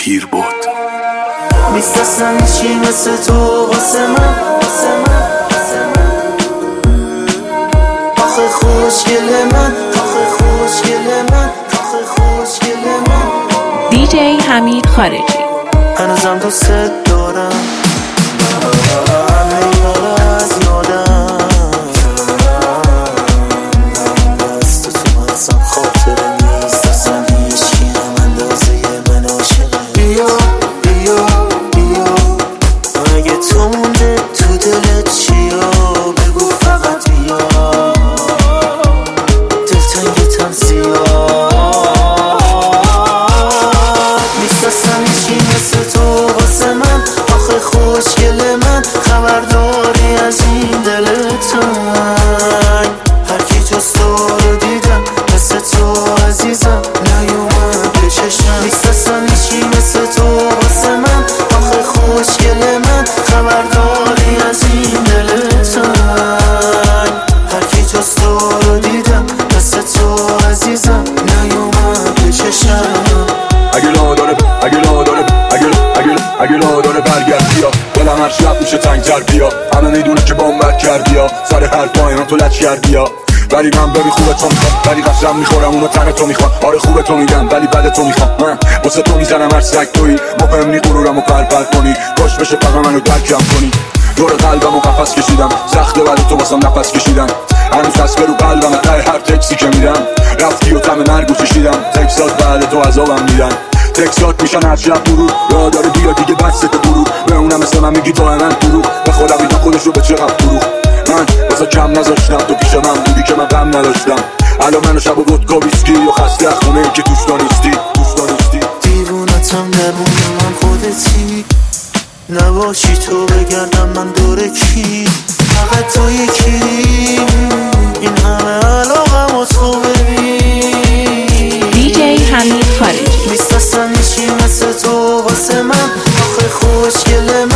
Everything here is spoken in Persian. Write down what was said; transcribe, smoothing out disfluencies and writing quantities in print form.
پیر بود. نیست اصلا هیچی مثل تو واسه من. آخه خوشگل من، آخه خوشگل من، آخه خوشگل من. دیجی حمید خارجی. هنوزم دوست دارم، همه اینا رو از یادم. دست تو اصلا خاطره نیست، اصلا هیچکی هم اندازه من عاشقه. بیا بیا بیا، اگه تو مونده تو دلت چیا بگو فقط بیا. دلتنگتم زیاد نیست اصلا هیچی مثل تو واسه من. آخه خوشگل من، خبرداری از این دل تنگ. هرکی جز تو رو دیدم مثل تو عزیزم نیومد به چشمم. نیست اصلا هیچی مثل تو واسه من. آخه خوشگل من، خبرداری از این دل تنگ. هرکی جز تو رو دیدم مثل تو عزیزم نیومد به چشمم. اگه لا داره برگرد بیا، دلم هر شب میشه تنگتر بیا. همه میدونه که بامبت کردی یا سر هر پایان تو لچ کردی یا. ولی من ببی خوبه تو میخوام، ولی قسم میخورم اونو تن تو میخوام. آره خوبه تو میگم ولی بد تو میخوام. من واسه تو میزنم هر سگ تویی، مهم نی غرورمو پرپر کنی. کاش بشه فقط منو درکم کنی. دور قلبمو قفس کشیدم، سخته ولی تو واسم نفس کشیدم. هنوز هست برو قلبم ته هر تکسی که میدم. رفتی و طعم مرگو چشیدم، تکسات بعد تو عذابم میدن. تکسات میشن هر شب دروغ، یاد داره بیا دیگه بسته دروغ. به اونم مثل من میگی تو من دروغ، به خودم اینا خودشو به چقدر دروغ. من واسه کم نذاشتم تو پیش من بودی که من غم نداشتم. الان منو شب و ودکا ویسکی و خسته از خونه ای که توش دانستی. دیوونتم نبودم من خودتی، نباشی تو بگردم من دور کی. فقط تو یکی، این همه علاقم و تو ببین. دیجی حمید خارجی. نیست اصلا هیچی مثل تو واسه من. آخه خوشگل